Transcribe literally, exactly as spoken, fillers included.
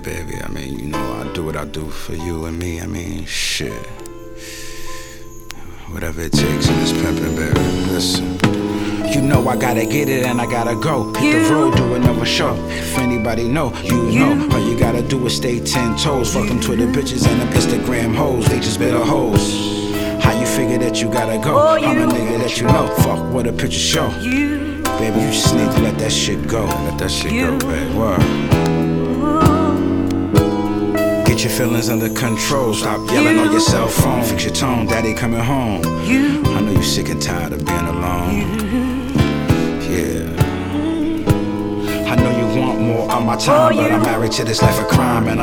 baby. I mean, you know, I do what I do for you and me. I mean, shit. Whatever it takes in this pimpin', baby. Listen. You know I gotta get it and I gotta go. Hit the road, do another show. If anybody know, you, you know. All you gotta do is stay ten toes. Fuck them Twitter bitches and them Instagram hoes. They just better hoes. How you figure that you gotta go? Oh, I'm a nigga that you know. Fuck what a picture show. You. Baby, you just need to let that shit go. Let that shit you. go, baby. What? Get your feelings under control. Stop yelling you. on your cell phone. Fix your tone, daddy coming home. You. I know you sick and tired of being alone. You. Yeah. I know you want more of my time, but I'm married to this life of crime, and